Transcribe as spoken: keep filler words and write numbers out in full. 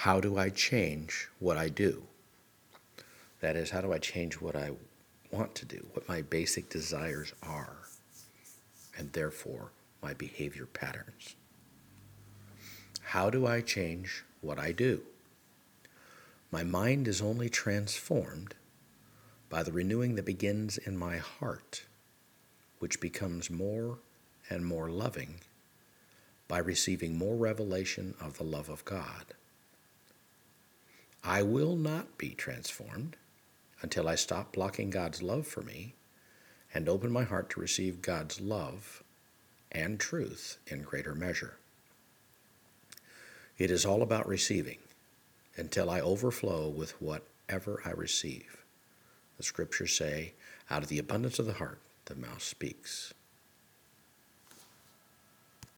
How do I change what I do? That is, how do I change what I want to do, what my basic desires are, and therefore my behavior patterns? How do I change what I do? My mind is only transformed by the renewing that begins in my heart, which becomes more and more loving by receiving more revelation of the love of God. I will not be transformed until I stop blocking God's love for me and open my heart to receive God's love and truth in greater measure. It is all about receiving until I overflow with whatever I receive. The scriptures say, out of the abundance of the heart, the mouth speaks.